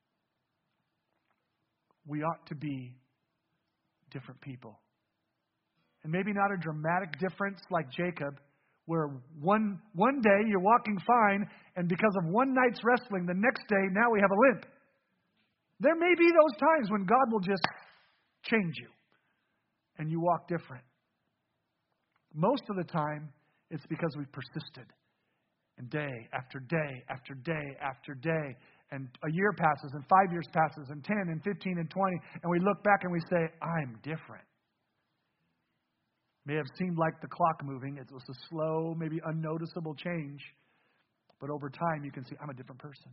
We ought to be different people. And maybe not a dramatic difference like Jacob, where one one day you're walking fine, and because of one night's wrestling, the next day now we have a limp. There may be those times when God will just change you, and you walk different. Most of the time, it's because we've persisted. And day after day after day after day, and a year passes, and five years passes, and ten, and fifteen, and twenty, and we look back and we say, I'm different. May have seemed like the clock moving. It was a slow, maybe unnoticeable change. But over time, you can see, I'm a different person.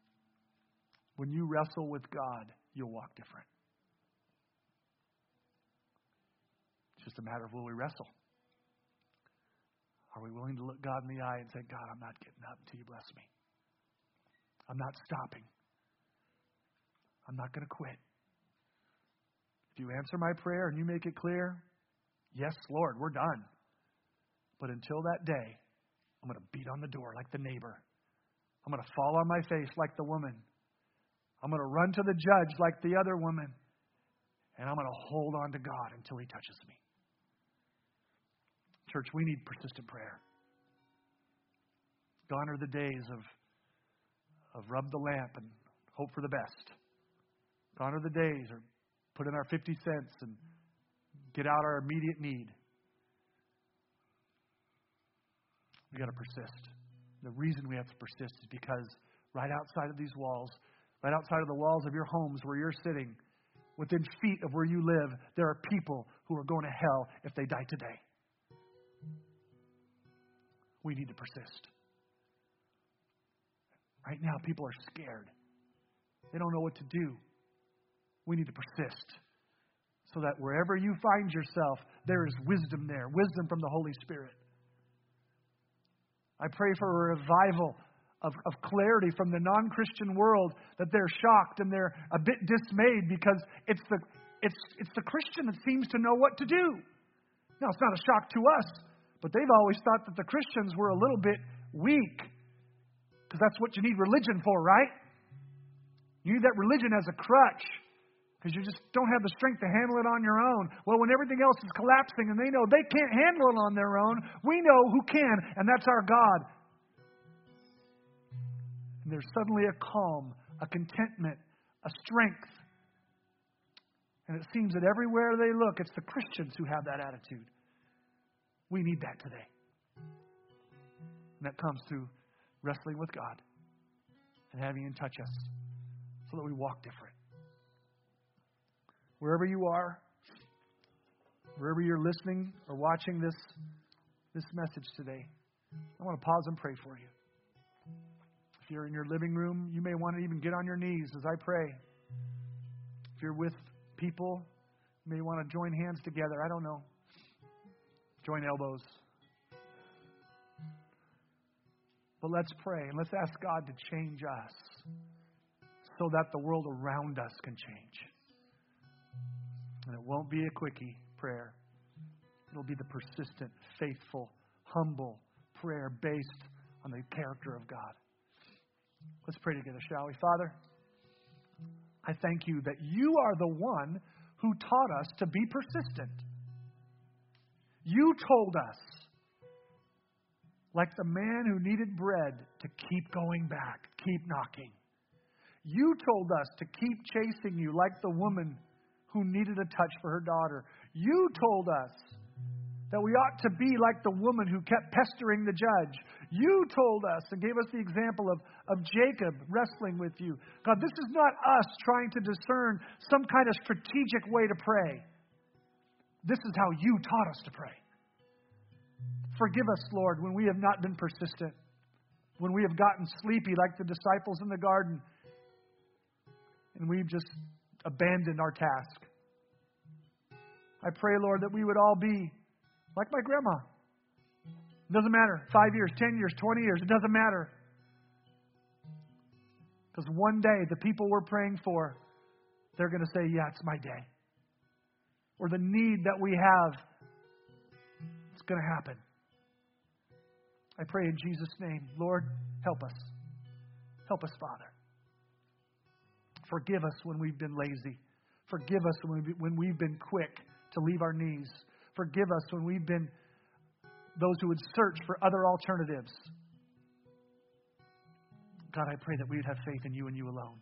When you wrestle with God, you'll walk different. It's just a matter of will we wrestle? Are we willing to look God in the eye and say, God, I'm not getting up until you bless me. I'm not stopping. I'm not going to quit. If you answer my prayer and you make it clear, yes, Lord, we're done. But until that day, I'm going to beat on the door like the neighbor. I'm going to fall on my face like the woman. I'm going to run to the judge like the other woman. And I'm going to hold on to God until He touches me. Church, we need persistent prayer. Gone are the days of, of rub the lamp and hope for the best. Gone are the days of put in our fifty cents and get out our immediate need. We've got to persist. The reason we have to persist is because right outside of these walls, right outside of the walls of your homes where you're sitting, within feet of where you live, there are people who are going to hell if they die today. We need to persist. Right now, people are scared. They don't know what to do. We need to persist so that wherever you find yourself, there is wisdom there, wisdom from the Holy Spirit. I pray for a revival of, of clarity from the non-Christian world, that they're shocked and they're a bit dismayed because it's the, it's, it's the Christian that seems to know what to do. Now, it's not a shock to us, but they've always thought that the Christians were a little bit weak, because that's what you need religion for, right? You need that religion as a crutch, because you just don't have the strength to handle it on your own. Well, when everything else is collapsing and they know they can't handle it on their own, we know who can, and that's our God. And there's suddenly a calm, a contentment, a strength. And it seems that everywhere they look, it's the Christians who have that attitude. We need that today. And that comes through wrestling with God and having Him touch us so that we walk different. Wherever you are, wherever you're listening or watching this, this message today, I want to pause and pray for you. If you're in your living room, you may want to even get on your knees as I pray. If you're with people, you may want to join hands together. I don't know. Join elbows. But let's pray and let's ask God to change us so that the world around us can change. And it won't be a quickie prayer. It'll be the persistent, faithful, humble prayer based on the character of God. Let's pray together, shall we? Father, I thank you that you are the one who taught us to be persistent. You told us, like the man who needed bread, to keep going back, keep knocking. You told us to keep chasing you, like the woman who needed a touch for her daughter. You told us that we ought to be like the woman who kept pestering the judge. You told us and gave us the example of, of Jacob wrestling with you. God, this is not us trying to discern some kind of strategic way to pray. This is how you taught us to pray. Forgive us, Lord, when we have not been persistent, when we have gotten sleepy like the disciples in the garden, and we've just abandoned our task. I pray, Lord, that we would all be like my grandma. It doesn't matter. Five years, ten years, twenty years, it doesn't matter. Because one day, the people we're praying for, they're going to say, yeah, it's my day. Or the need that we have, it's going to happen. I pray in Jesus' name, Lord, help us. Help us, Father. Forgive us when we've been lazy. Forgive us when we've, when we've been quick to leave our knees. Forgive us when we've been those who would search for other alternatives. God, I pray that we would have faith in you and you alone.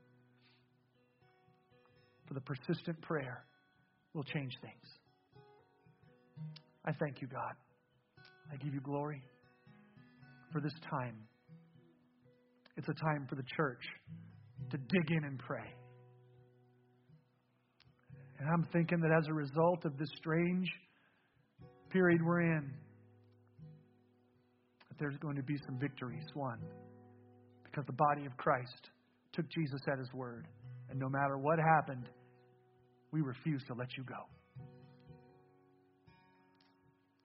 For the persistent prayer will change things. I thank you, God. I give you glory for this time. It's a time for the church to dig in and pray. And I'm thinking that as a result of this strange period we're in, that there's going to be some victories won. Because the body of Christ took Jesus at His word. And no matter what happened, we refuse to let you go.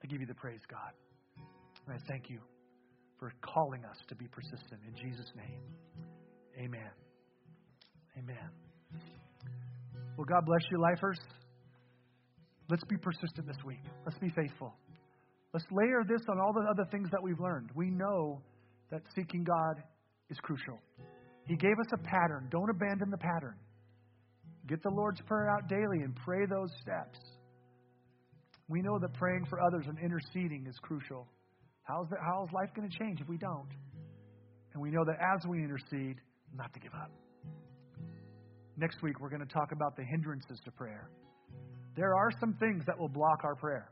give you the praise, God. And I thank you for calling us to be persistent. In Jesus' name, amen. Amen. Well, God bless you, lifers. Let's be persistent this week. Let's be faithful. Let's layer this on all the other things that we've learned. We know that seeking God is crucial. He gave us a pattern. Don't abandon the pattern. Get the Lord's Prayer out daily and pray those steps. We know that praying for others and interceding is crucial. How's, that, how's life going to change if we don't? And we know that as we intercede, not to give up. Next week, we're going to talk about the hindrances to prayer. There are some things that will block our prayer.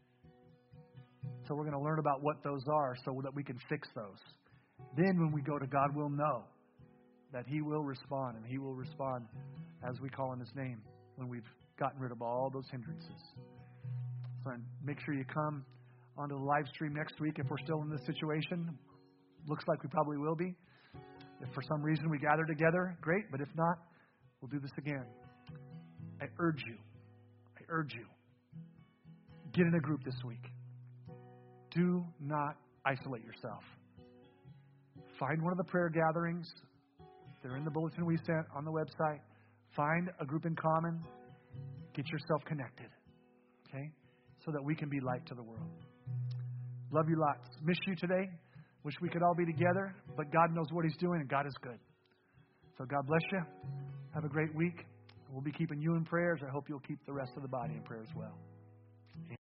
So we're going to learn about what those are so that we can fix those. Then when we go to God, we'll know that He will respond, and He will respond as we call on His name when we've gotten rid of all those hindrances. So make sure you come onto the live stream next week if we're still in this situation. Looks like we probably will be. If for some reason we gather together, great. But if not, we'll do this again. I urge you, I urge you, get in a group this week. Do not isolate yourself. Find one of the prayer gatherings. They're in the bulletin we sent on the website. Find a group in common. Get yourself connected. Okay? So that we can be light to the world. Love you lots. Miss you today. Wish we could all be together. But God knows what He's doing, and God is good. So God bless you. Have a great week. We'll be keeping you in prayers. I hope you'll keep the rest of the body in prayer as well.